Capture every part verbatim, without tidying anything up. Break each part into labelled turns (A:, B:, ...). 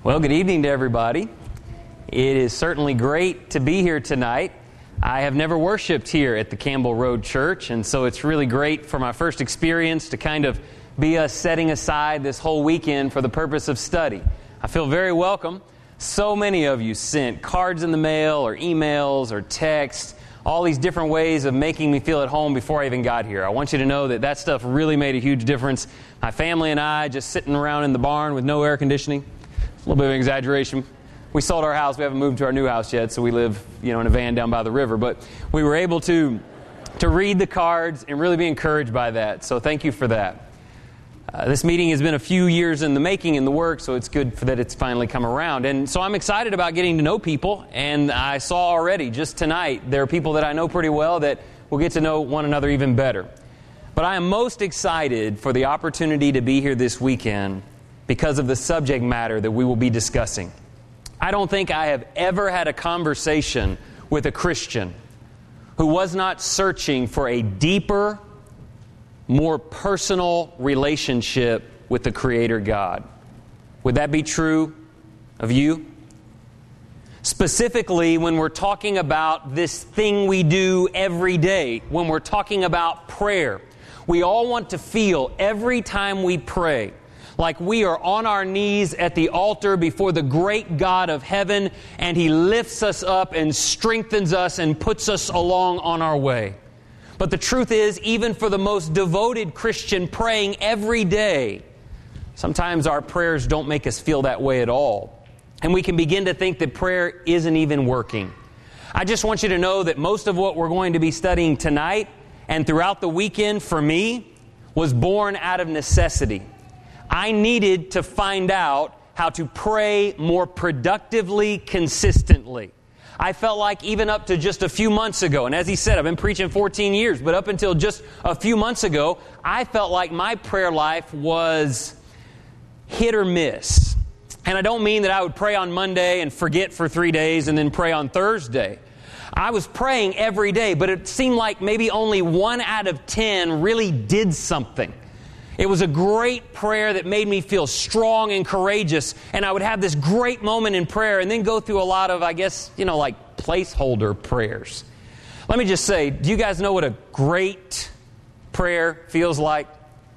A: Well, good evening to everybody. It is certainly great to be here tonight. I have never worshiped here at the Campbell Road Church, and so it's really great for my first experience to kind of be us setting aside this whole weekend for the purpose of study. I feel very welcome. So many of you sent cards in the mail or emails or texts, all these different ways of making me feel at home before I even got here. I want you to know that that stuff really made a huge difference. My family and I just sitting around in the barn with no air conditioning. A little bit of an exaggeration. We sold our house. We haven't moved to our new house yet, so we live, you know, in a van down by the river. But we were able to to read the cards and really be encouraged by that. So thank you for that. Uh, this meeting has been a few years in the making, in the work, so it's good for that it's finally come around. And so I'm excited about getting to know people. And I saw already, just tonight, there are people that I know pretty well that will get to know one another even better. But I am most excited for the opportunity to be here this weekend because of the subject matter that we will be discussing. I don't think I have ever had a conversation with a Christian who was not searching for a deeper, more personal relationship with the Creator God. Would that be true of you? Specifically, when we're talking about this thing we do every day, when we're talking about prayer, we all want to feel every time we pray like we are on our knees at the altar before the great God of heaven, and He lifts us up and strengthens us and puts us along on our way. But the truth is, even for the most devoted Christian praying every day, sometimes our prayers don't make us feel that way at all. And we can begin to think that prayer isn't even working. I just want you to know that most of what we're going to be studying tonight and throughout the weekend for me was born out of necessity. I needed to find out how to pray more productively, consistently. I felt like even up to just a few months ago, and as he said, I've been preaching fourteen years, but up until just a few months ago, I felt like my prayer life was hit or miss. And I don't mean that I would pray on Monday and forget for three days and then pray on Thursday. I was praying every day, but it seemed like maybe only one out of ten really did something. It was a great prayer that made me feel strong and courageous, and I would have this great moment in prayer and then go through a lot of, I guess, you know, like placeholder prayers. Let me just say, do you guys know what a great prayer feels like?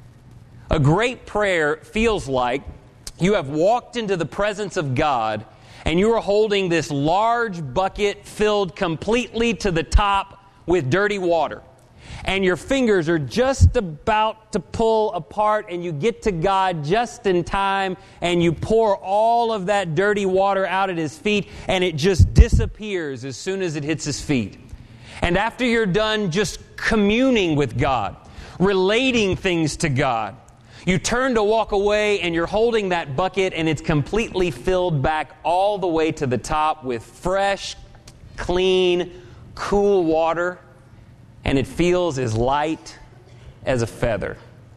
A: A great prayer feels like you have walked into the presence of God and you are holding this large bucket filled completely to the top with dirty water. And your fingers are just about to pull apart, and you get to God just in time, and you pour all of that dirty water out at His feet, and it just disappears as soon as it hits His feet. And after you're done just communing with God, relating things to God, you turn to walk away, and you're holding that bucket, and it's completely filled back all the way to the top with fresh, clean, cool water. And it feels as light as a feather.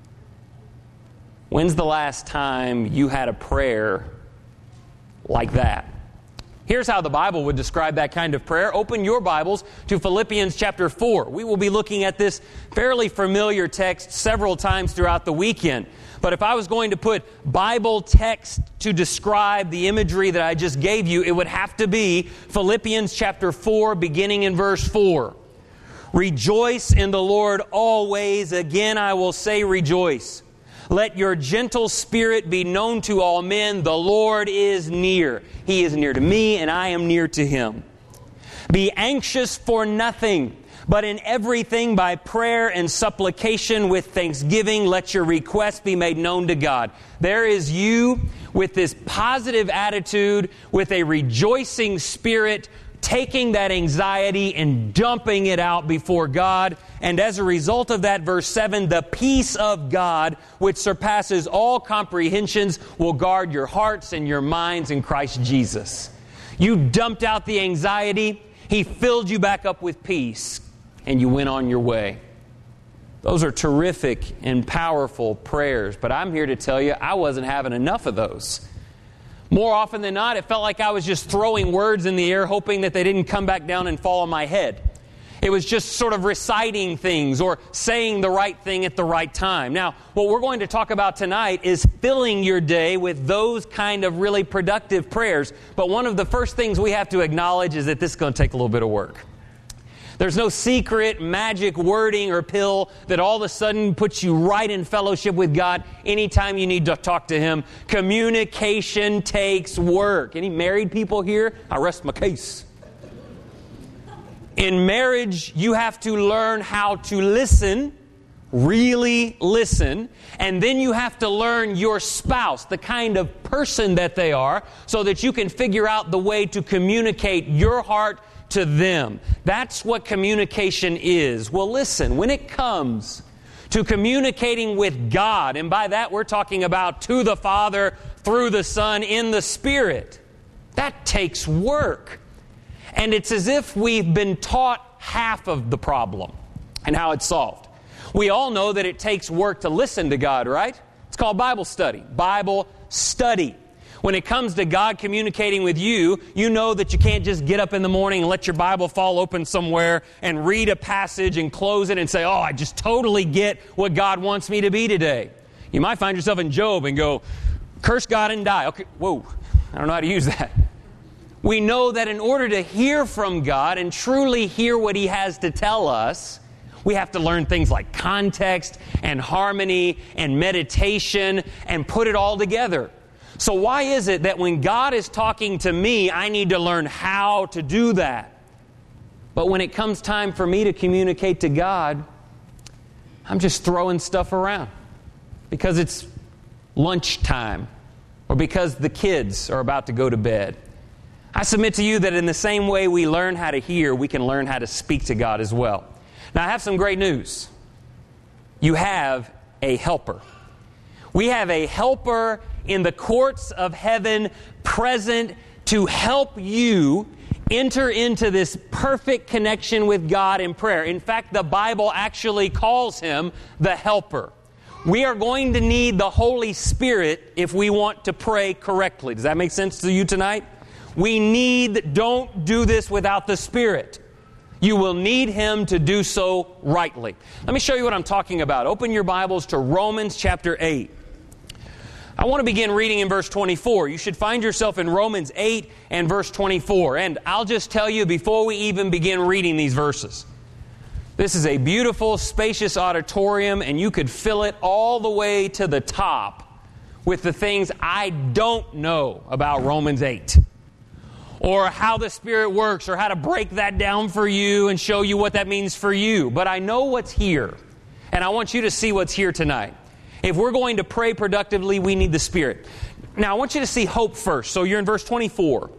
A: When's the last time you had a prayer like that? Here's how the Bible would describe that kind of prayer. Open your Bibles to Philippians chapter four. We will be looking at this fairly familiar text several times throughout the weekend. But if I was going to put Bible text to describe the imagery that I just gave you, it would have to be Philippians chapter four, beginning in verse four. Rejoice in the Lord always. Again, I will say rejoice. Let your gentle spirit be known to all men. The Lord is near. He is near to me, and I am near to Him. Be anxious for nothing, but in everything by prayer and supplication with thanksgiving, let your requests be made known to God. There is you with this positive attitude, with a rejoicing spirit, taking that anxiety and dumping it out before God. And as a result of that, verse seven, the peace of God, which surpasses all comprehensions, will guard your hearts and your minds in Christ Jesus. You dumped out the anxiety. He filled you back up with peace, and you went on your way. Those are terrific and powerful prayers, but I'm here to tell you I wasn't having enough of those. More often than not, it felt like I was just throwing words in the air, hoping that they didn't come back down and fall on my head. It was just sort of reciting things or saying the right thing at the right time. Now, what we're going to talk about tonight is filling your day with those kind of really productive prayers. But one of the first things we have to acknowledge is that this is going to take a little bit of work. There's no secret magic wording or pill that all of a sudden puts you right in fellowship with God anytime you need to talk to Him. Communication takes work. Any married people here? I rest my case. In marriage, you have to learn how to listen, really listen, and then you have to learn your spouse, the kind of person that they are, so that you can figure out the way to communicate your heart to them. That's what communication is. Well, listen, when it comes to communicating with God, and by that we're talking about to the Father, through the Son, in the Spirit, that takes work. And it's as if we've been taught half of the problem and how it's solved. We all know that it takes work to listen to God, right? It's called Bible study. Bible study. When it comes to God communicating with you, you know that you can't just get up in the morning and let your Bible fall open somewhere and read a passage and close it and say, oh, I just totally get what God wants me to be today. You might find yourself in Job and go, curse God and die. Okay, whoa, I don't know how to use that. We know that in order to hear from God and truly hear what He has to tell us, we have to learn things like context and harmony and meditation and put it all together. So why is it that when God is talking to me, I need to learn how to do that? But when it comes time for me to communicate to God, I'm just throwing stuff around because it's lunchtime or because the kids are about to go to bed. I submit to you that in the same way we learn how to hear, we can learn how to speak to God as well. Now, I have some great news. You have a helper. We have a helper in the courts of heaven present to help you enter into this perfect connection with God in prayer. In fact, the Bible actually calls Him the helper. We are going to need the Holy Spirit if we want to pray correctly. Does that make sense to you tonight? We need, don't do this without the Spirit. You will need Him to do so rightly. Let me show you what I'm talking about. Open your Bibles to Romans chapter eight. I want to begin reading in verse twenty-four. You should find yourself in Romans eight and verse twenty-four. And I'll just tell you before we even begin reading these verses, this is a beautiful, spacious auditorium, and you could fill it all the way to the top with the things I don't know about Romans eight. Or how the Spirit works, or how to break that down for you and show you what that means for you. But I know what's here, and I want you to see what's here tonight. If we're going to pray productively, we need the Spirit. Now, I want you to see hope first. So you're in verse twenty-four.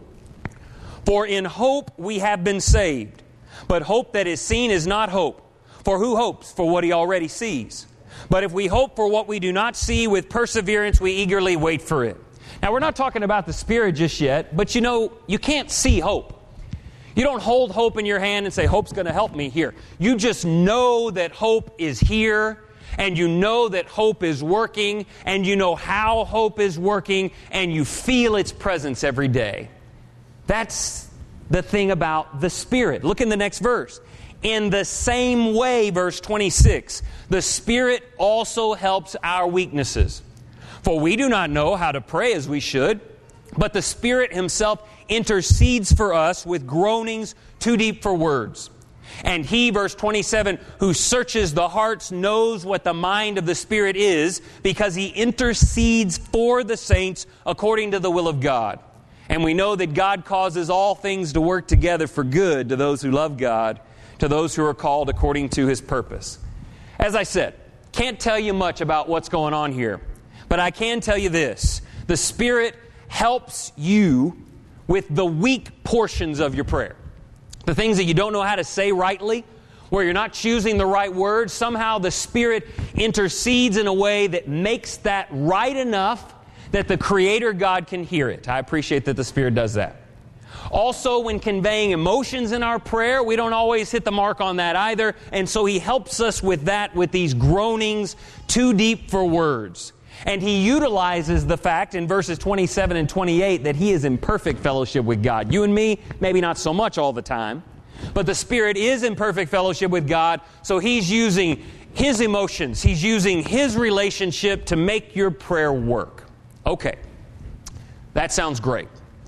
A: For in hope we have been saved, but hope that is seen is not hope. For who hopes for what he already sees? But if we hope for what we do not see, with perseverance we eagerly wait for it. Now, we're not talking about the Spirit just yet, but you know, you can't see hope. You don't hold hope in your hand and say, hope's going to help me here. You just know that hope is here, and you know that hope is working, and you know how hope is working, and you feel its presence every day. That's the thing about the Spirit. Look in the next verse. In the same way, verse twenty-six, the Spirit also helps our weaknesses. For we do not know how to pray as we should, but the Spirit Himself intercedes for us with groanings too deep for words. And He, verse twenty-seven, who searches the hearts knows what the mind of the Spirit is, because He intercedes for the saints according to the will of God. And we know that God causes all things to work together for good to those who love God, to those who are called according to His purpose. As I said, can't tell you much about what's going on here. But I can tell you this, the Spirit helps you with the weak portions of your prayer. The things that you don't know how to say rightly, where you're not choosing the right words, somehow the Spirit intercedes in a way that makes that right enough that the Creator God can hear it. I appreciate that the Spirit does that. Also, when conveying emotions in our prayer, we don't always hit the mark on that either, and so He helps us with that, with these groanings too deep for words. And He utilizes the fact in verses twenty-seven and twenty-eight that He is in perfect fellowship with God. You and me, maybe not so much all the time. But the Spirit is in perfect fellowship with God, so He's using His emotions. He's using His relationship to make your prayer work. Okay, that sounds great.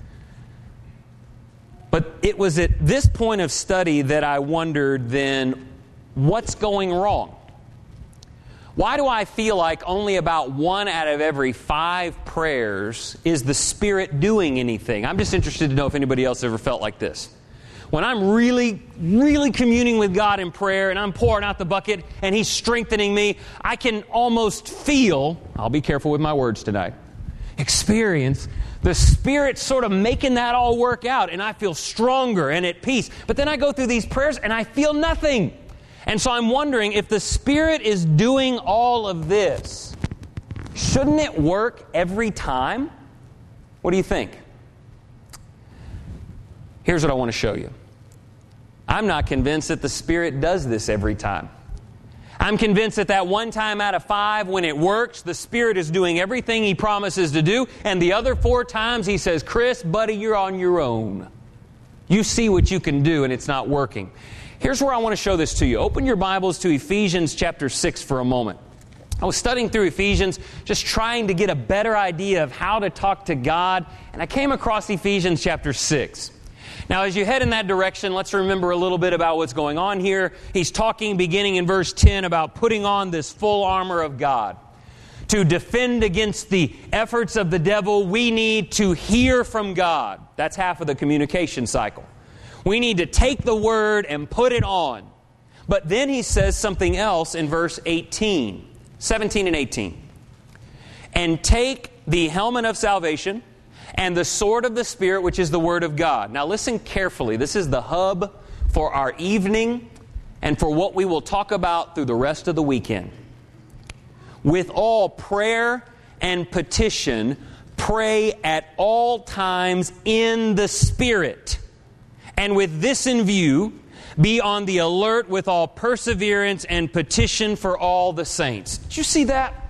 A: But it was at this point of study that I wondered then, what's going wrong? Why do I feel like only about one out of every five prayers is the Spirit doing anything? I'm just interested to know if anybody else ever felt like this. When I'm really, really communing with God in prayer and I'm pouring out the bucket and He's strengthening me, I can almost feel, I'll be careful with my words tonight, experience the Spirit sort of making that all work out, and I feel stronger and at peace. But then I go through these prayers and I feel nothing. And so I'm wondering, if the Spirit is doing all of this, shouldn't it work every time? What do you think? Here's what I want to show you. I'm not convinced that the Spirit does this every time. I'm convinced that that one time out of five, when it works, the Spirit is doing everything He promises to do, and the other four times He says, Chris, buddy, you're on your own. You see what you can do, and it's not working. Here's where I want to show this to you. Open your Bibles to Ephesians chapter six for a moment. I was studying through Ephesians, just trying to get a better idea of how to talk to God, and I came across Ephesians chapter six. Now, as you head in that direction, let's remember a little bit about what's going on here. He's talking, beginning in verse ten, about putting on this full armor of God. To defend against the efforts of the devil, we need to hear from God. That's half of the communication cycle. We need to take the Word and put it on. But then he says something else in verse eighteen, seventeen and eighteen. And take the helmet of salvation and the sword of the Spirit, which is the Word of God. Now listen carefully. This is the hub for our evening and for what we will talk about through the rest of the weekend. With all prayer and petition, pray at all times in the Spirit. And with this in view, be on the alert with all perseverance and petition for all the saints. Did you see that?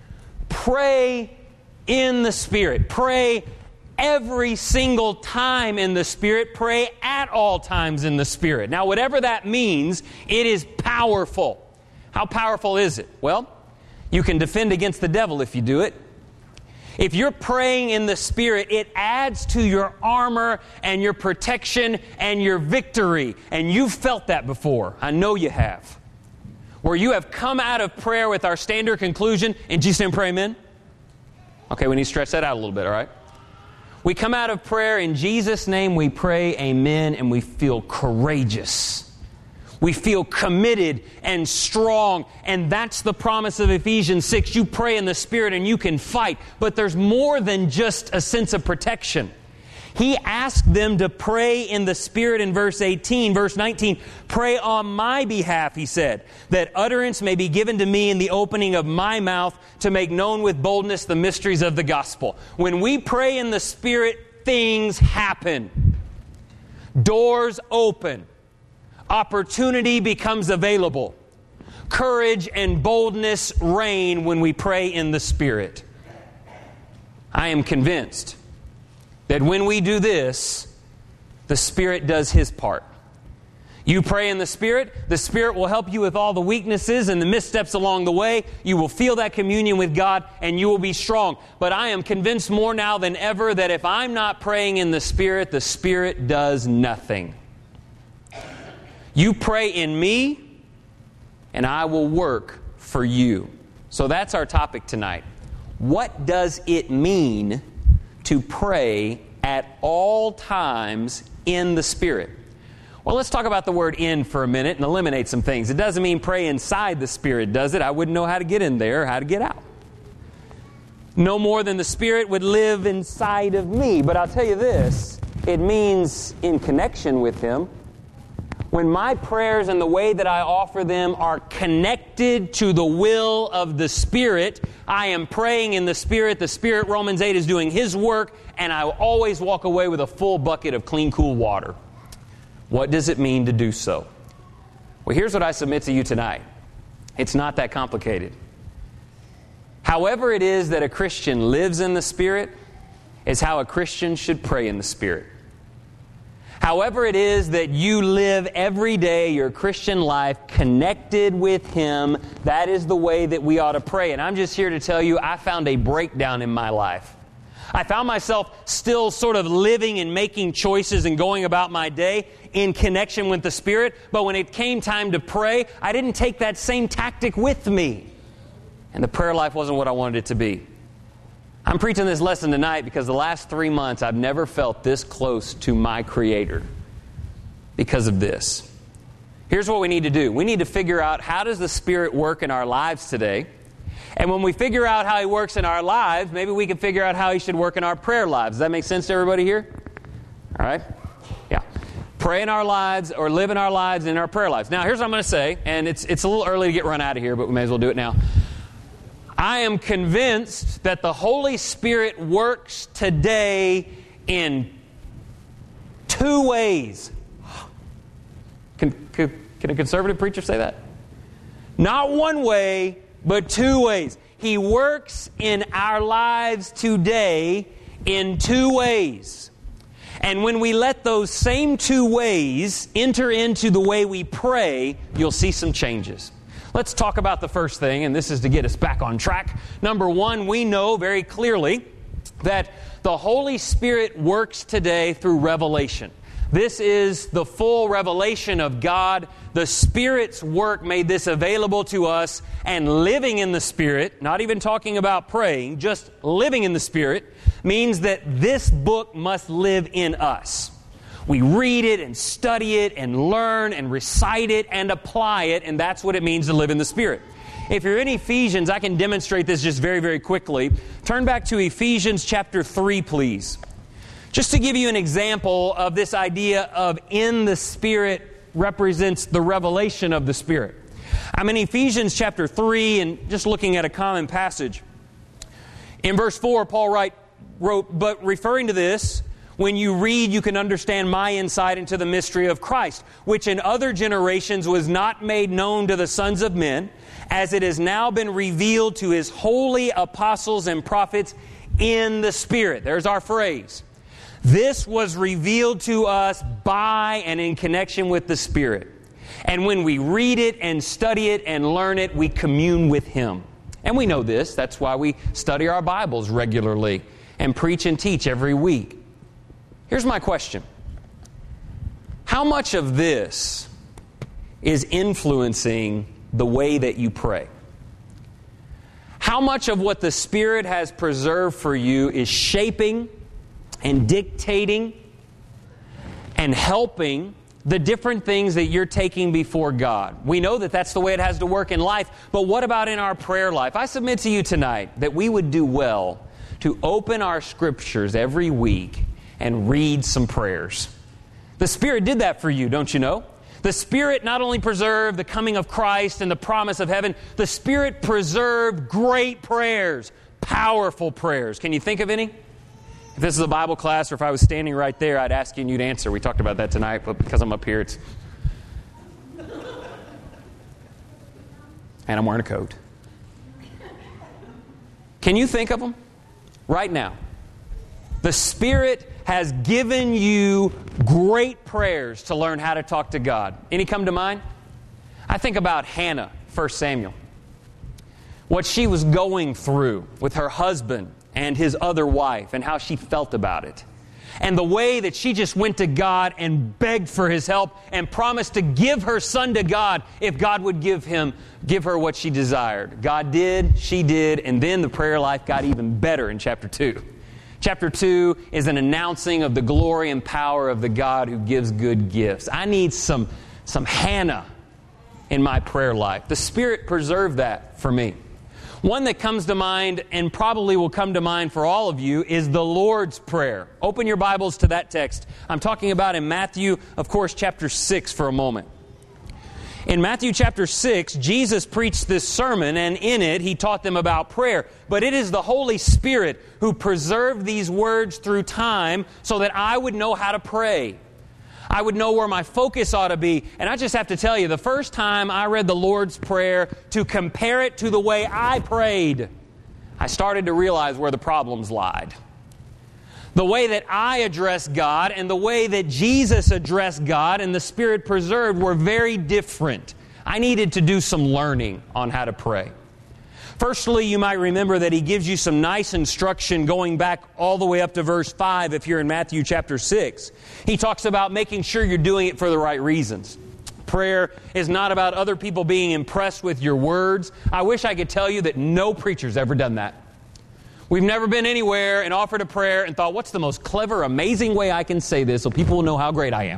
A: Pray in the Spirit. Pray every single time in the Spirit. Pray at all times in the Spirit. Now, whatever that means, it is powerful. How powerful is it? Well, you can defend against the devil if you do it. If you're praying in the Spirit, it adds to your armor and your protection and your victory. And you've felt that before. I know you have. Where you have come out of prayer with our standard conclusion, in Jesus' name pray, amen? Okay, we need to stretch that out a little bit, all right? We come out of prayer, in Jesus' name we pray, amen, and we feel courageous. We feel committed and strong, and that's the promise of Ephesians six. You pray in the Spirit and you can fight, but there's more than just a sense of protection. He asked them to pray in the Spirit in verse eighteen. Verse nineteen, pray on my behalf, he said, that utterance may be given to me in the opening of my mouth to make known with boldness the mysteries of the gospel. When we pray in the Spirit, things happen. Doors open. Opportunity becomes available. Courage and boldness reign when we pray in the Spirit. I am convinced that when we do this, the Spirit does His part. You pray in the Spirit, the Spirit will help you with all the weaknesses and the missteps along the way. You will feel that communion with God and you will be strong. But I am convinced more now than ever that if I'm not praying in the Spirit, the Spirit does nothing. You pray in me, and I will work for you. So that's our topic tonight. What does it mean to pray at all times in the Spirit? Well, let's talk about the word in for a minute and eliminate some things. It doesn't mean pray inside the Spirit, does it? I wouldn't know how to get in there or how to get out. No more than the Spirit would live inside of me. But I'll tell you this, it means in connection with Him. When my prayers and the way that I offer them are connected to the will of the Spirit, I am praying in the Spirit. The Spirit, Romans eight, is doing His work, and I will always walk away with a full bucket of clean, cool water. What does it mean to do so? Well, here's what I submit to you tonight. It's not that complicated. However it is that a Christian lives in the Spirit is how a Christian should pray in the Spirit. However it is that you live every day your Christian life connected with Him, that is the way that we ought to pray. And I'm just here to tell you, I found a breakdown in my life. I found myself still sort of living and making choices and going about my day in connection with the Spirit. But when it came time to pray, I didn't take that same tactic with me. And the prayer life wasn't what I wanted it to be. I'm preaching this lesson tonight because the last three months I've never felt this close to my Creator because of this. Here's what we need to do. We need to figure out, how does the Spirit work in our lives today? And when we figure out how He works in our lives, maybe we can figure out how He should work in our prayer lives. Does that make sense to everybody here? All right? Yeah. Pray in our lives, or live in our lives and in our prayer lives. Now, here's what I'm going to say, and it's it's a little early to get run out of here, but we may as well do it now. I am convinced that the Holy Spirit works today in two ways. Can, can, can a conservative preacher say that? Not one way, but two ways. He works in our lives today in two ways. And when we let those same two ways enter into the way we pray, you'll see some changes. Let's talk about the first thing, and this is to get us back on track. Number one, we know very clearly that the Holy Spirit works today through revelation. This is the full revelation of God. The Spirit's work made this available to us, and living in the Spirit, not even talking about praying, just living in the Spirit, means that this book must live in us. We read it and study it and learn and recite it and apply it, and that's what it means to live in the Spirit. If you're in Ephesians, I can demonstrate this just very, very quickly. Turn back to Ephesians chapter three, please. Just to give you an example of this idea of in the Spirit represents the revelation of the Spirit. I'm in Ephesians chapter three, and just looking at a common passage. In verse four, Paul write, wrote, "But referring to this, when you read, you can understand my insight into the mystery of Christ, which in other generations was not made known to the sons of men, as it has now been revealed to His holy apostles and prophets in the Spirit." There's our phrase. This was revealed to us by and in connection with the Spirit. And when we read it and study it and learn it, we commune with Him. And we know this. That's why we study our Bibles regularly and preach and teach every week. Here's my question. How much of this is influencing the way that you pray? How much of what the Spirit has preserved for you is shaping and dictating and helping the different things that you're taking before God? We know that that's the way it has to work in life, but what about in our prayer life? I submit to you tonight that we would do well to open our Scriptures every week and read some prayers. The Spirit did that for you, don't you know? The Spirit not only preserved the coming of Christ and the promise of heaven, the Spirit preserved great prayers, powerful prayers. Can you think of any? If this is a Bible class, or if I was standing right there, I'd ask you and you'd answer. We talked about that tonight, but because I'm up here, it's... and I'm wearing a coat. Can you think of them? Right now. The Spirit has given you great prayers to learn how to talk to God. Any come to mind? I think about Hannah, First Samuel. What she was going through with her husband and his other wife, and how she felt about it. And the way that she just went to God and begged for His help and promised to give her son to God if God would give him, give her what she desired. God did, she did, and then the prayer life got even better in chapter two. Chapter two is an announcing of the glory and power of the God who gives good gifts. I need some, some Hannah in my prayer life. The Spirit preserved that for me. One that comes to mind, and probably will come to mind for all of you, is the Lord's Prayer. Open your Bibles to that text. I'm talking about in Matthew, of course, chapter six for a moment. In Matthew chapter six, Jesus preached this sermon, and in it He taught them about prayer. But it is the Holy Spirit who preserved these words through time so that I would know how to pray. I would know where my focus ought to be. And I just have to tell you, the first time I read the Lord's Prayer to compare it to the way I prayed, I started to realize where the problems lied. The way that I address God and the way that Jesus addressed God and the Spirit preserved were very different. I needed to do some learning on how to pray. Firstly, you might remember that He gives you some nice instruction going back all the way up to verse five if you're in Matthew chapter six. He talks about making sure you're doing it for the right reasons. Prayer is not about other people being impressed with your words. I wish I could tell you that no preacher's ever done that. We've never been anywhere and offered a prayer and thought, what's the most clever, amazing way I can say this so people will know how great I am?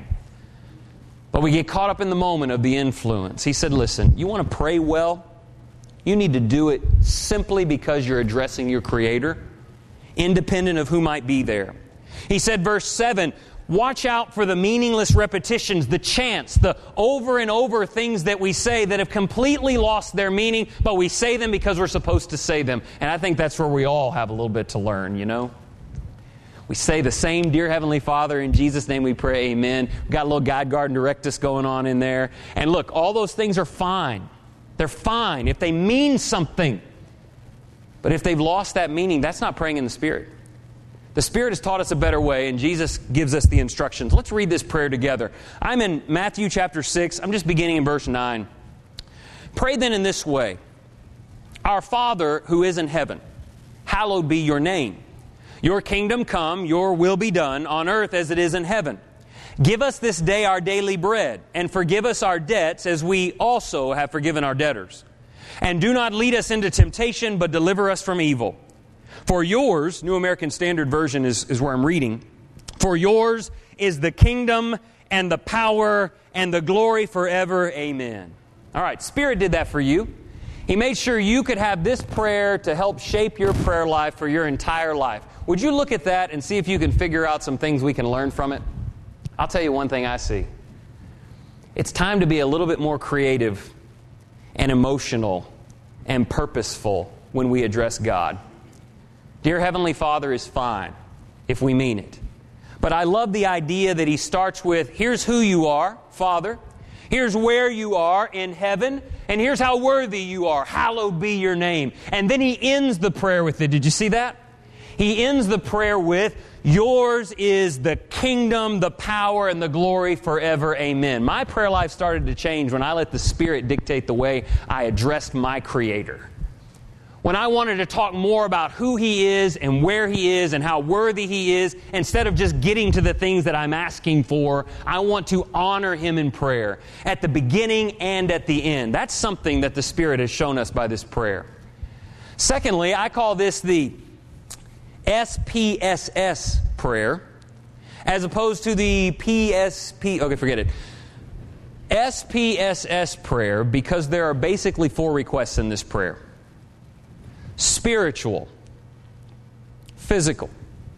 A: But we get caught up in the moment of the influence. He said, listen, you want to pray well? You need to do it simply because you're addressing your Creator, independent of who might be there. He said, verse seven, watch out for the meaningless repetitions, the chants, the over and over things that we say that have completely lost their meaning, but we say them because we're supposed to say them. And I think that's where we all have a little bit to learn, you know? We say the same, Dear Heavenly Father, in Jesus' name we pray, amen. We've got a little guide, guard, and direct us going on in there. And look, all those things are fine. They're fine if they mean something. But if they've lost that meaning, that's not praying in the Spirit. The Spirit has taught us a better way, and Jesus gives us the instructions. Let's read this prayer together. I'm in Matthew chapter six. I'm just beginning in verse nine. Pray then in this way. Our Father who is in heaven, hallowed be your name. Your kingdom come, your will be done, on earth as it is in heaven. Give us this day our daily bread, and forgive us our debts as we also have forgiven our debtors. And do not lead us into temptation, but deliver us from evil. For yours, New American Standard Version is, is where I'm reading. For yours is the kingdom and the power and the glory forever. Amen. All right, Spirit did that for you. He made sure you could have this prayer to help shape your prayer life for your entire life. Would you look at that and see if you can figure out some things we can learn from it? I'll tell you one thing I see. It's time to be a little bit more creative and emotional and purposeful when we address God. Dear Heavenly Father is fine if we mean it. But I love the idea that He starts with, here's who you are, Father. Here's where you are in heaven. And here's how worthy you are. Hallowed be your name. And then He ends the prayer with it. Did you see that? He ends the prayer with, yours is the kingdom, the power, and the glory forever. Amen. My prayer life started to change when I let the Spirit dictate the way I addressed my Creator. When I wanted to talk more about who He is and where He is and how worthy He is, instead of just getting to the things that I'm asking for, I want to honor Him in prayer at the beginning and at the end. That's something that the Spirit has shown us by this prayer. Secondly, I call this the S P S S prayer, as opposed to the P S P, okay, forget it. S P S S prayer, because there are basically four requests in this prayer. Spiritual, physical,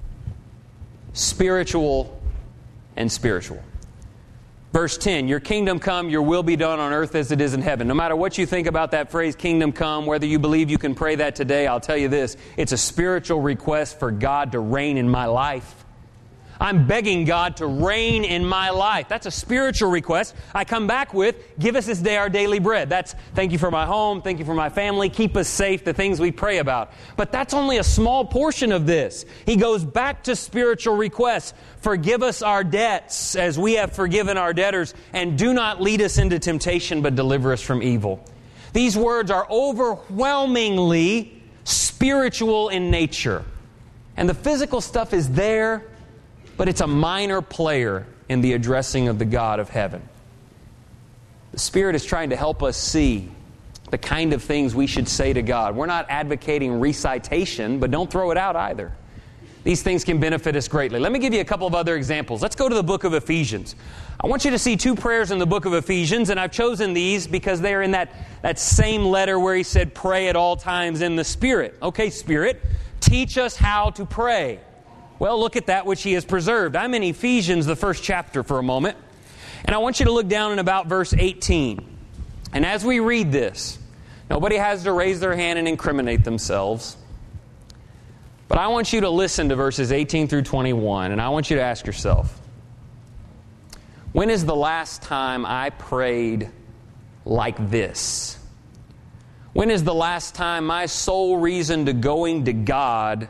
A: spiritual, and spiritual. Verse ten, your kingdom come, your will be done on earth as it is in heaven. No matter what you think about that phrase, kingdom come, whether you believe you can pray that today, I'll tell you this, it's a spiritual request for God to reign in my life. I'm begging God to reign in my life. That's a spiritual request. I come back with, give us this day our daily bread. That's thank you for my home, thank you for my family, keep us safe, the things we pray about. But that's only a small portion of this. He goes back to spiritual requests. Forgive us our debts as we have forgiven our debtors, and do not lead us into temptation, but deliver us from evil. These words are overwhelmingly spiritual in nature. And the physical stuff is there, but it's a minor player in the addressing of the God of heaven. The Spirit is trying to help us see the kind of things we should say to God. We're not advocating recitation, but don't throw it out either. These things can benefit us greatly. Let me give you a couple of other examples. Let's go to the book of Ephesians. I want you to see two prayers in the book of Ephesians, and I've chosen these because they're in that, that same letter where he said, pray at all times in the Spirit. Okay, Spirit, teach us how to pray. Well, look at that which He has preserved. I'm in Ephesians, the first chapter, for a moment. And I want you to look down in about verse eighteen. And as we read this, nobody has to raise their hand and incriminate themselves. But I want you to listen to verses eighteen through twenty-one. And I want you to ask yourself, when is the last time I prayed like this? When is the last time my sole reason to going to God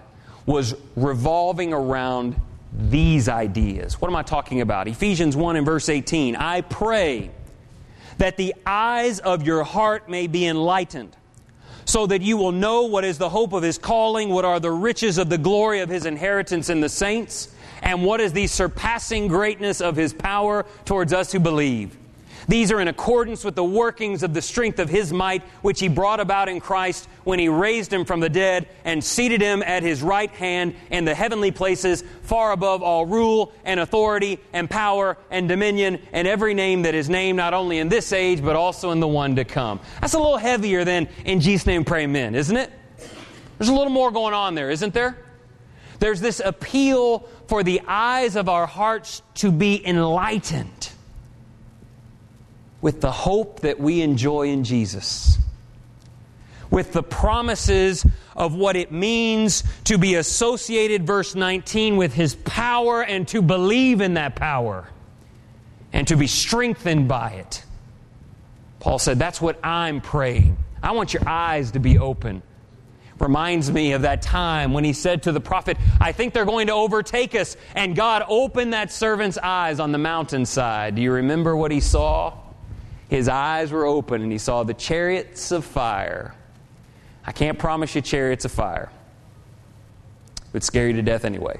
A: was revolving around these ideas. What am I talking about? Ephesians one and verse eighteen. I pray that the eyes of your heart may be enlightened, so that you will know what is the hope of His calling, what are the riches of the glory of His inheritance in the saints, and what is the surpassing greatness of His power towards us who believe. These are in accordance with the workings of the strength of His might, which He brought about in Christ when He raised Him from the dead and seated Him at His right hand in the heavenly places, far above all rule and authority and power and dominion and every name that is named, not only in this age, but also in the one to come. That's a little heavier than in Jesus' name pray amen, isn't it? There's a little more going on there, isn't there? There's this appeal for the eyes of our hearts to be enlightened with the hope that we enjoy in Jesus, with the promises of what it means to be associated, verse nineteen, with His power and to believe in that power and to be strengthened by it. Paul said, that's what I'm praying. I want your eyes to be open. Reminds me of that time when he said to the prophet, I think they're going to overtake us. And God opened that servant's eyes on the mountainside. Do you remember what he saw? His eyes were open and he saw the chariots of fire. I can't promise you chariots of fire. It would scare you to death anyway.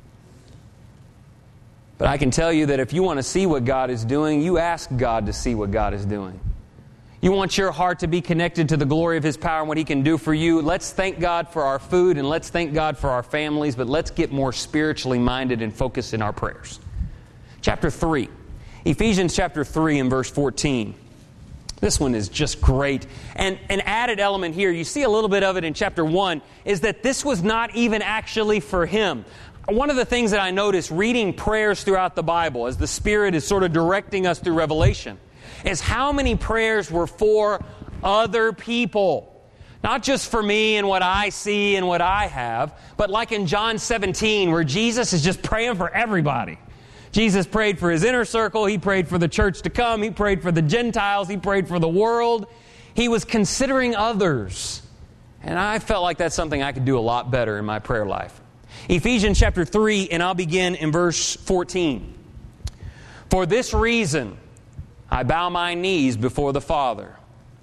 A: But I can tell you that if you want to see what God is doing, you ask God to see what God is doing. You want your heart to be connected to the glory of His power and what He can do for you. Let's thank God for our food and let's thank God for our families, but let's get more spiritually minded and focused in our prayers. Chapter three. Ephesians chapter three and verse fourteen. This one is just great. And an added element here, you see a little bit of it in chapter one, is that this was not even actually for him. One of the things that I notice reading prayers throughout the Bible, as the Spirit is sort of directing us through Revelation, is how many prayers were for other people. Not just for me and what I see and what I have, but like in John seventeen, where Jesus is just praying for everybody. Jesus prayed for His inner circle. He prayed for the church to come. He prayed for the Gentiles. He prayed for the world. He was considering others. And I felt like that's something I could do a lot better in my prayer life. Ephesians chapter three, and I'll begin in verse fourteen. For this reason, I bow my knees before the Father,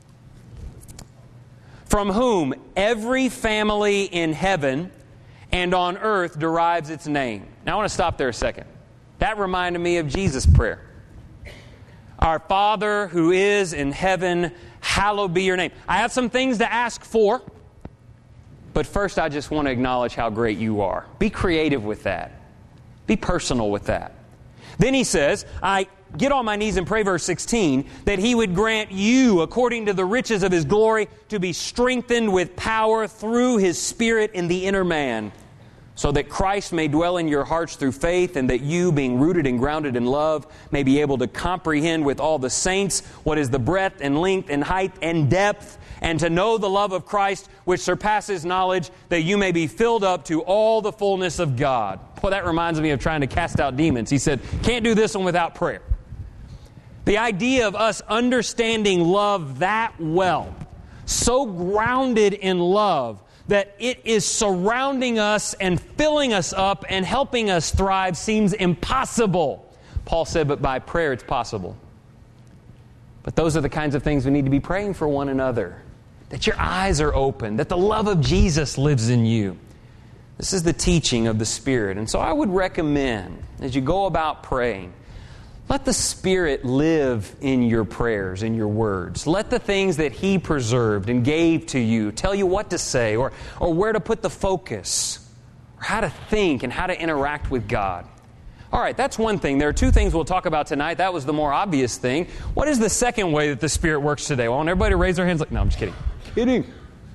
A: from whom every family in heaven and on earth derives its name. Now I want to stop there a second. That reminded me of Jesus' prayer. Our Father who is in heaven, hallowed be your name. I have some things to ask for, but first I just want to acknowledge how great you are. Be creative with that. Be personal with that. Then he says, I get on my knees and pray, verse sixteen, that He would grant you, according to the riches of His glory, to be strengthened with power through His Spirit in the inner man, so that Christ may dwell in your hearts through faith, and that you, being rooted and grounded in love, may be able to comprehend with all the saints what is the breadth and length and height and depth, and to know the love of Christ, which surpasses knowledge, that you may be filled up to all the fullness of God. Well, that reminds me of trying to cast out demons. He said, can't do this one without prayer. The idea of us understanding love that well, so grounded in love, that it is surrounding us and filling us up and helping us thrive, seems impossible. Paul said, but by prayer it's possible. But those are the kinds of things we need to be praying for one another. That your eyes are open, that the love of Jesus lives in you. This is the teaching of the Spirit. And so I would recommend, as you go about praying, let the Spirit live in your prayers, in your words. Let the things that He preserved and gave to you tell you what to say, or, or where to put the focus, or how to think and how to interact with God. All right, that's one thing. There are two things we'll talk about tonight. That was the more obvious thing. What is the second way that the Spirit works today? Well, I want everybody to raise their hands like, no, I'm just kidding. Kidding.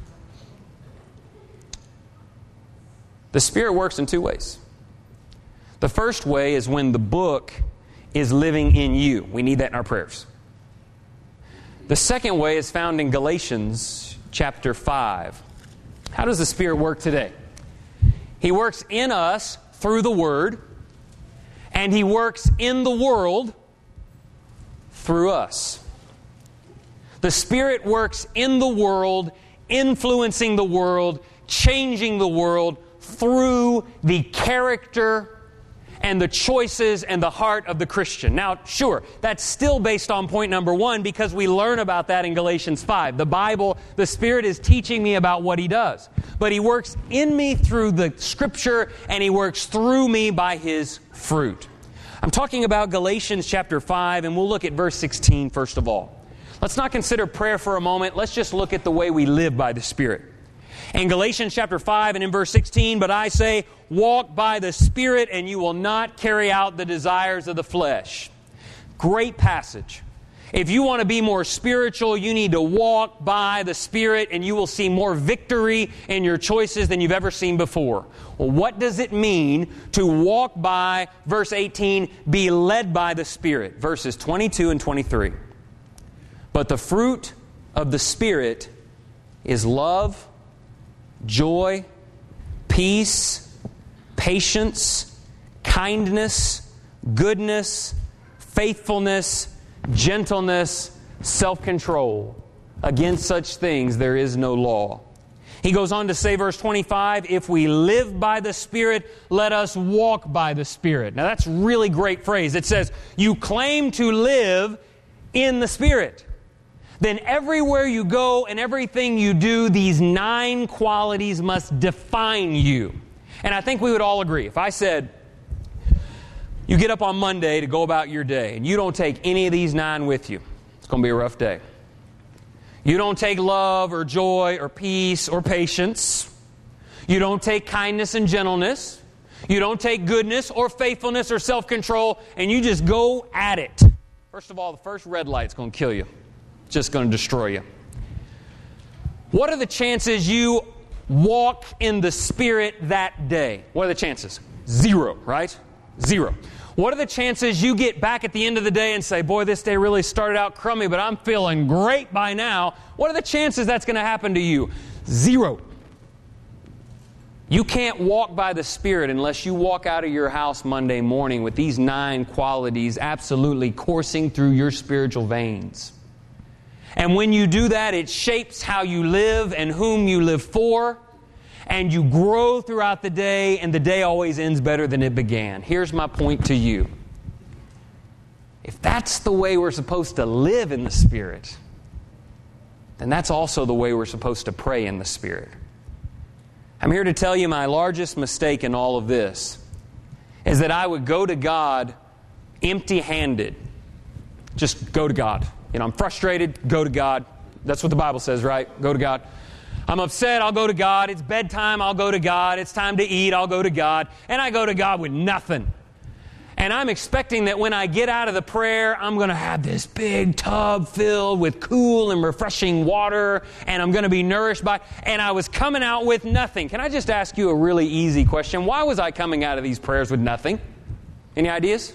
A: The Spirit works in two ways. The first way is when the book is living in you. We need that in our prayers. The second way is found in Galatians chapter five. How does the Spirit work today? He works in us through the Word, and He works in the world through us. The Spirit works in the world, influencing the world, changing the world through the character and the choices and the heart of the Christian. Now, sure, that's still based on point number one because we learn about that in Galatians five. The Bible, the Spirit is teaching me about what He does. But He works in me through the Scripture, and He works through me by His fruit. I'm talking about Galatians chapter five, and we'll look at verse sixteen first of all. Let's not consider prayer for a moment. Let's just look at the way we live by the Spirit. In Galatians chapter five and in verse sixteen, but I say, walk by the Spirit and you will not carry out the desires of the flesh. Great passage. If you want to be more spiritual, you need to walk by the Spirit and you will see more victory in your choices than you've ever seen before. Well, what does it mean to walk by, verse eighteen, be led by the Spirit? Verses twenty-two and twenty-three. But the fruit of the Spirit is love, joy, peace, patience, kindness, goodness, faithfulness, gentleness, self-control. Against such things there is no law. He goes on to say, verse twenty-five, if we live by the Spirit, let us walk by the Spirit. Now that's a really great phrase. It says, you claim to live in the Spirit. Then everywhere you go and everything you do, these nine qualities must define you. And I think we would all agree. If I said, you get up on Monday to go about your day, and you don't take any of these nine with you, it's going to be a rough day. You don't take love or joy or peace or patience. You don't take kindness and gentleness. You don't take goodness or faithfulness or self-control, and you just go at it. First of all, the first red light's going to kill you. Just going to destroy you. What are the chances you walk in the Spirit that day? What are the chances? Zero, right? Zero. What are the chances you get back at the end of the day and say, boy, this day really started out crummy, but I'm feeling great by now? What are the chances that's going to happen to you? Zero. You can't walk by the Spirit unless you walk out of your house Monday morning with these nine qualities absolutely coursing through your spiritual veins. And when you do that, it shapes how you live and whom you live for. And you grow throughout the day, and the day always ends better than it began. Here's my point to you. If that's the way we're supposed to live in the Spirit, then that's also the way we're supposed to pray in the Spirit. I'm here to tell you my largest mistake in all of this is that I would go to God empty-handed. Just go to God. You know, I'm frustrated, go to God. That's what the Bible says, right? Go to God. I'm upset, I'll go to God. It's bedtime, I'll go to God. It's time to eat, I'll go to God. And I go to God with nothing. And I'm expecting that when I get out of the prayer, I'm going to have this big tub filled with cool and refreshing water, and I'm going to be nourished by, and I was coming out with nothing. Can I just ask you a really easy question? Why was I coming out of these prayers with nothing? Any ideas?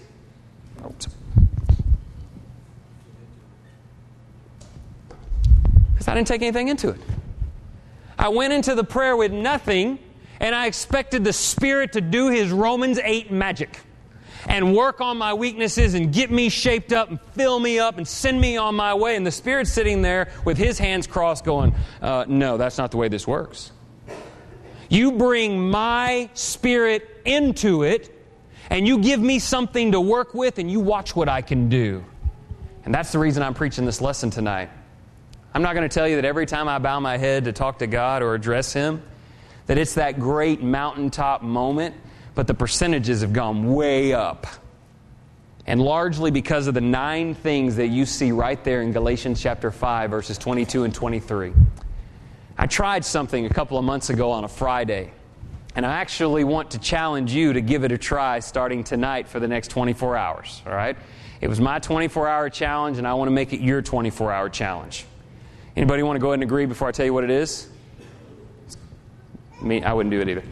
A: Because I didn't take anything into it. I went into the prayer with nothing, and I expected the Spirit to do His Romans eight magic and work on my weaknesses and get me shaped up and fill me up and send me on my way. And the Spirit's sitting there with His hands crossed going, uh, no, that's not the way this works. You bring my Spirit into it, and you give me something to work with, and you watch what I can do. And that's the reason I'm preaching this lesson tonight. I'm not going to tell you that every time I bow my head to talk to God or address Him, that it's that great mountaintop moment, but the percentages have gone way up. And largely because of the nine things that you see right there in Galatians chapter five, verses twenty-two and twenty-three. I tried something a couple of months ago on a Friday, and I actually want to challenge you to give it a try starting tonight for the next twenty-four hours, all right? It was my twenty-four hour challenge, and I want to make it your twenty-four hour challenge. Anybody want to go ahead and agree before I tell you what it is? Me, I wouldn't do it either.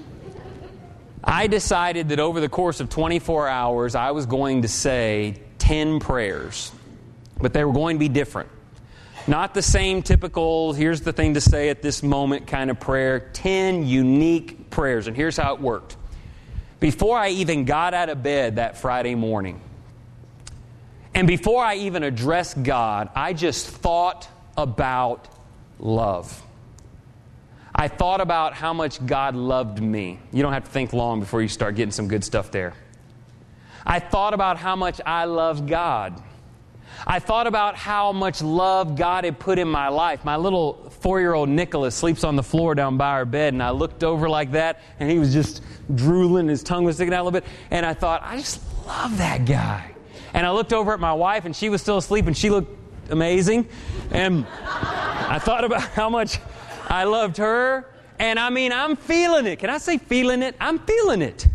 A: I decided that over the course of twenty-four hours, I was going to say ten prayers. But they were going to be different. Not the same typical, here's the thing to say at this moment kind of prayer. ten unique prayers. And here's how it worked. Before I even got out of bed that Friday morning, and before I even addressed God, I just thought about love. I I thought about how much God loved me. You don't have to think long before you start getting some good stuff there. I thought about how much I love God. I thought about how much love God had put in my life. My little four-year-old Nicholas sleeps on the floor down by our bed, and I looked over like that, and he was just drooling, his tongue was sticking out a little bit, and I thought, I just love that guy. And I looked over at my wife, and she was still asleep, and she looked amazing, and I thought about how much I loved her, and I mean, I'm feeling it. Can I say feeling it? I'm feeling it.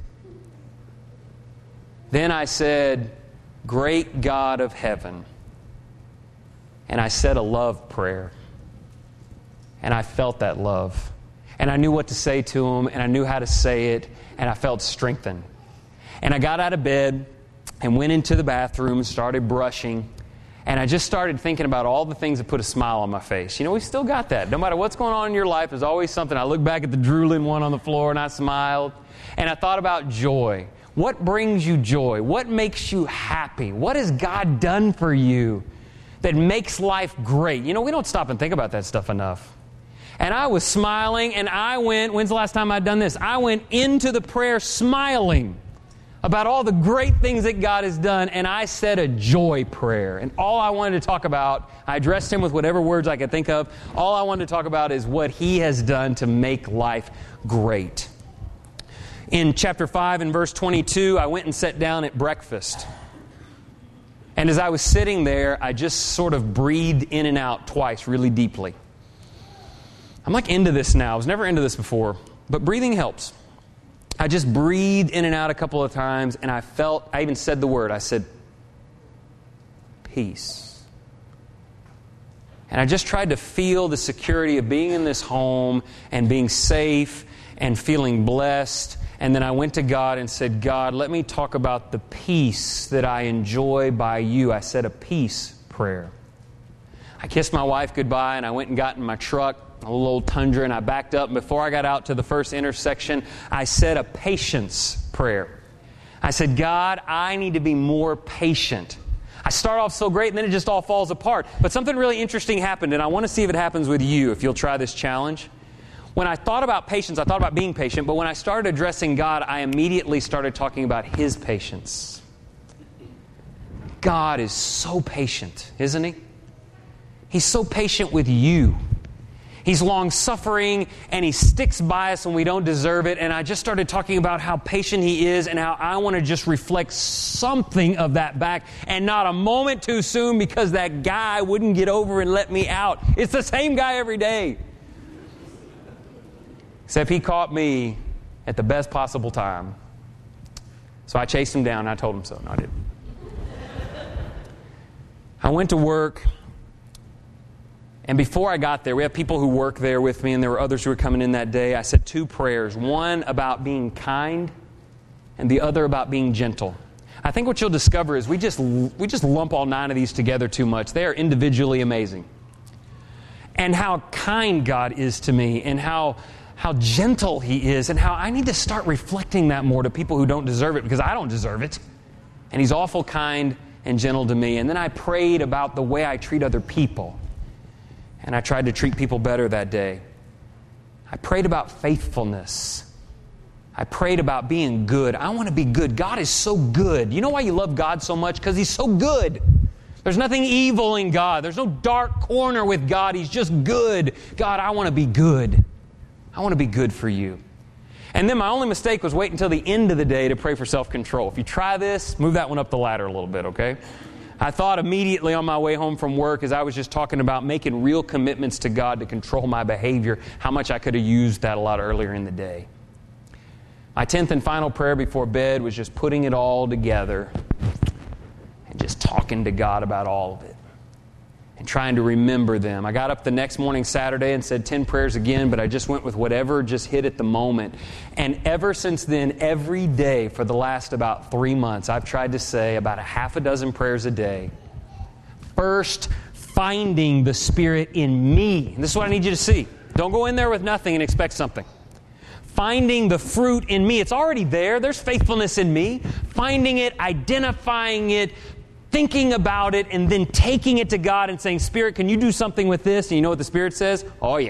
A: Then I said, great God of heaven. And I said a love prayer. And I felt that love. And I knew what to say to him, and I knew how to say it, and I felt strengthened. And I got out of bed and went into the bathroom, started brushing, and I just started thinking about all the things that put a smile on my face. You know, we still got that. No matter what's going on in your life, there's always something. I looked back at the drooling one on the floor, and I smiled. And I thought about joy. What brings you joy? What makes you happy? What has God done for you that makes life great? You know, we don't stop and think about that stuff enough. And I was smiling, and I went, when's the last time I'd done this? I went into the prayer smiling about all the great things that God has done, and I said a joy prayer. And all I wanted to talk about, I addressed him with whatever words I could think of. All I wanted to talk about is what he has done to make life great. In chapter five and verse twenty-two, I went and sat down at breakfast. And as I was sitting there, I just sort of breathed in and out twice really deeply. I'm like into this now. I was never into this before, but breathing helps. I just breathed in and out a couple of times, and I felt, I even said the word. I said, peace. And I just tried to feel the security of being in this home and being safe and feeling blessed. And then I went to God and said, God, let me talk about the peace that I enjoy by you. I said a peace prayer. I kissed my wife goodbye, and I went and got in my truck, a little old Tundra, and I backed up. And before I got out to the first intersection, I said a patience prayer. I said, God, I need to be more patient. I start off so great, and then it just all falls apart. But something really interesting happened, and I want to see if it happens with you, if you'll try this challenge. When I thought about patience, I thought about being patient, but when I started addressing God, I immediately started talking about His patience. God is so patient, isn't He? He's so patient with you. He's long-suffering, and He sticks by us when we don't deserve it. And I just started talking about how patient He is and how I want to just reflect something of that back, and not a moment too soon, because that guy wouldn't get over and let me out. It's the same guy every day. Except he caught me at the best possible time. So I chased him down, and I told him so. No, I didn't. I went to work. And before I got there, we have people who work there with me, and there were others who were coming in that day. I said two prayers, one about being kind and the other about being gentle. I think what you'll discover is we just we just lump all nine of these together too much. They are individually amazing. And how kind God is to me, and how, how gentle He is, and how I need to start reflecting that more to people who don't deserve it, because I don't deserve it. And He's awful kind and gentle to me. And then I prayed about the way I treat other people. And I tried to treat people better that day. I prayed about faithfulness. I prayed about being good. I want to be good. God is so good. You know why you love God so much? Because He's so good. There's nothing evil in God. There's no dark corner with God. He's just good. God, I want to be good. I want to be good for you. And then my only mistake was wait until the end of the day to pray for self-control. If you try this, move that one up the ladder a little bit, okay? I thought immediately on my way home from work, as I was just talking about making real commitments to God to control my behavior, how much I could have used that a lot earlier in the day. My tenth and final prayer before bed was just putting it all together and just talking to God about all of it and trying to remember them. I got up the next morning, Saturday, and said ten prayers again, but I just went with whatever just hit at the moment. And ever since then, every day for the last about three months, I've tried to say about a half a dozen prayers a day. First, finding the Spirit in me. And this is what I need you to see. Don't go in there with nothing and expect something. Finding the fruit in me. It's already there. There's faithfulness in me. Finding it, identifying it, thinking about it, and then taking it to God and saying, Spirit, can you do something with this? And you know what the Spirit says? Oh, yeah.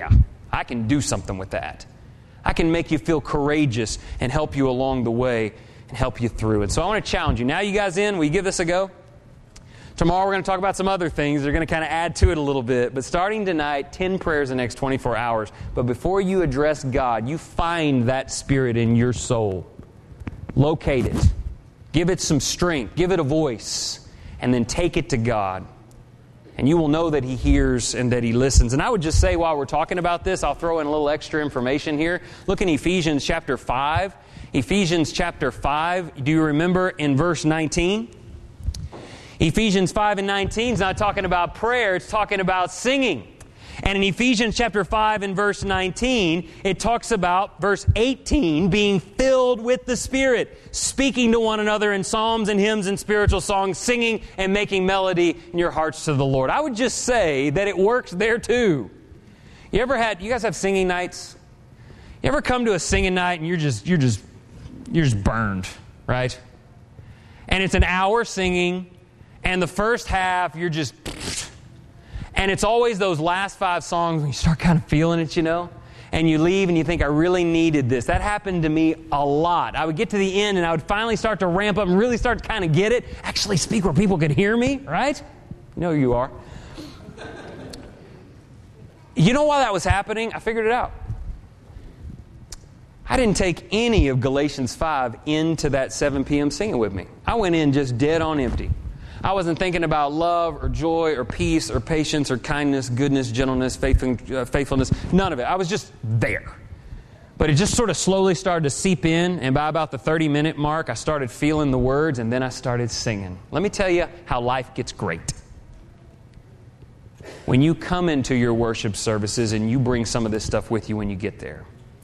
A: I can do something with that. I can make you feel courageous and help you along the way and help you through it. So I want to challenge you. Now you guys in? Will you give this a go? Tomorrow we're going to talk about some other things. They're going to kind of add to it a little bit. But starting tonight, ten prayers in the next twenty-four hours. But before you address God, you find that Spirit in your soul. Locate it. Give it some strength. Give it a voice. And then take it to God. And you will know that He hears and that He listens. And I would just say while we're talking about this, I'll throw in a little extra information here. Look in Ephesians chapter five. Ephesians chapter five. Do you remember in verse nineteen? Ephesians five and nineteen is not talking about prayer, it's talking about singing. And in Ephesians chapter five and verse nineteen, it talks about verse eighteen being filled with the Spirit, speaking to one another in psalms and hymns and spiritual songs, singing and making melody in your hearts to the Lord. I would just say that it works there too. You ever had, you guys have singing nights? You ever come to a singing night and you're just, you're just, you're just burned, right? And it's an hour singing. And the first half, you're just... And it's always those last five songs when you start kind of feeling it, you know? And you leave and you think, I really needed this. That happened to me a lot. I would get to the end and I would finally start to ramp up and really start to kind of get it. Actually speak where people could hear me, right? You know who you are. You know why that was happening? I figured it out. I didn't take any of Galatians five into that seven p.m. singing with me. I went in just dead on empty. I wasn't thinking about love or joy or peace or patience or kindness, goodness, gentleness, faithfulness. None of it. I was just there. But it just sort of slowly started to seep in. And by about the thirty-minute mark, I started feeling the words. And then I started singing. Let me tell you how life gets great. When you come into your worship services and you bring some of this stuff with you when you get there,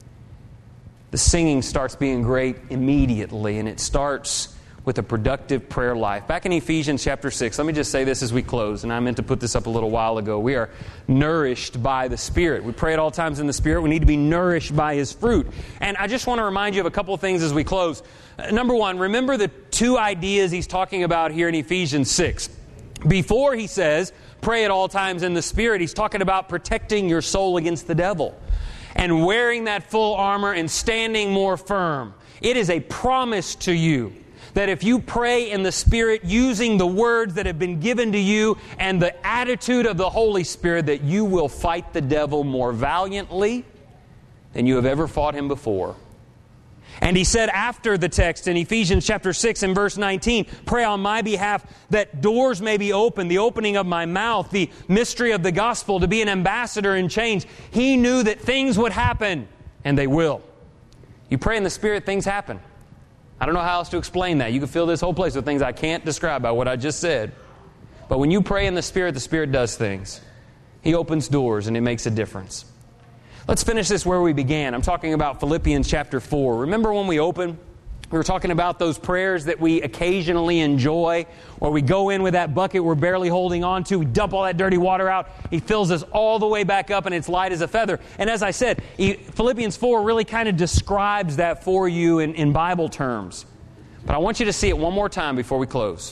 A: the singing starts being great immediately. And it starts with a productive prayer life. Back in Ephesians chapter six, let me just say this as we close, and I meant to put this up a little while ago. We are nourished by the Spirit. We pray at all times in the Spirit. We need to be nourished by His fruit. And I just want to remind you of a couple of things as we close. Uh, number one, remember the two ideas he's talking about here in Ephesians six. Before he says, pray at all times in the Spirit, he's talking about protecting your soul against the devil and wearing that full armor and standing more firm. It is a promise to you that if you pray in the Spirit using the words that have been given to you and the attitude of the Holy Spirit, that you will fight the devil more valiantly than you have ever fought him before. And he said after the text in Ephesians chapter six and verse nineteen, pray on my behalf that doors may be opened, the opening of my mouth, the mystery of the gospel, to be an ambassador in change. He knew that things would happen, and they will. You pray in the Spirit, things happen. I don't know how else to explain that. You can fill this whole place with things I can't describe by what I just said. But when you pray in the Spirit, the Spirit does things. He opens doors and it makes a difference. Let's finish this where we began. I'm talking about Philippians chapter four. Remember when we opened? We were talking about those prayers that we occasionally enjoy, or we go in with that bucket we're barely holding on to, we dump all that dirty water out, He fills us all the way back up and it's light as a feather. And as I said, Philippians four really kind of describes that for you in, in Bible terms. But I want you to see it one more time before we close.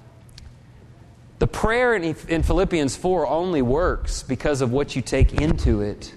A: The prayer in, in Philippians four only works because of what you take into it.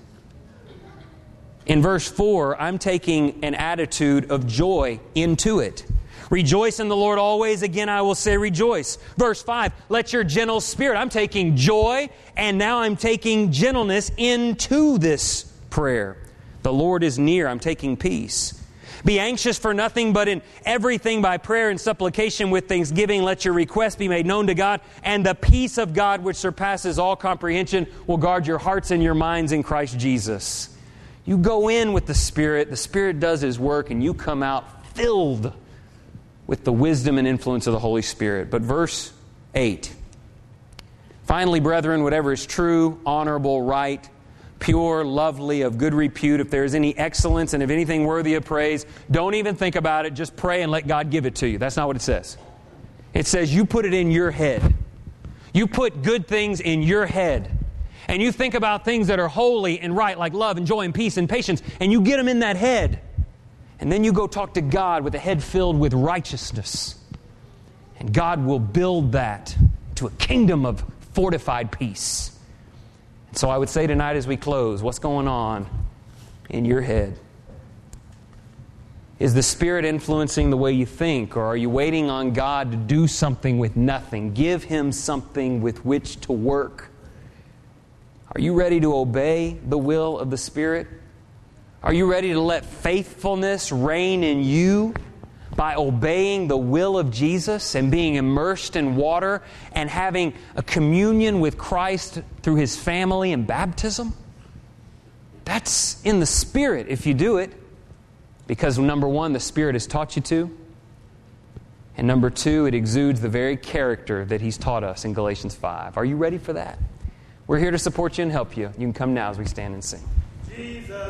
A: In verse four, I'm taking an attitude of joy into it. Rejoice in the Lord always. Again, I will say rejoice. Verse five, let your gentle spirit. I'm taking joy, and now I'm taking gentleness into this prayer. The Lord is near. I'm taking peace. Be anxious for nothing, but in everything by prayer and supplication with thanksgiving, let your requests be made known to God, and the peace of God, which surpasses all comprehension, will guard your hearts and your minds in Christ Jesus. You go in with the Spirit, the Spirit does His work, and you come out filled with the wisdom and influence of the Holy Spirit. But verse eight, finally, brethren, whatever is true, honorable, right, pure, lovely, of good repute, if there is any excellence and if anything worthy of praise, don't even think about it. Just pray and let God give it to you. That's not what it says. It says you put it in your head. You put good things in your head. And you think about things that are holy and right, like love and joy and peace and patience, and you get them in that head. And then you go talk to God with a head filled with righteousness. And God will build that to a kingdom of fortified peace. So I would say tonight as we close, what's going on in your head? Is the Spirit influencing the way you think, or are you waiting on God to do something with nothing? Give Him something with which to work. Are you ready to obey the will of the Spirit? Are you ready to let faithfulness reign in you by obeying the will of Jesus and being immersed in water and having a communion with Christ through His family and baptism? That's in the Spirit if you do it. Because number one, the Spirit has taught you to. And number two, it exudes the very character that He's taught us in Galatians five. Are you ready for that? We're here to support you and help you. You can come now as we stand and sing. Jesus.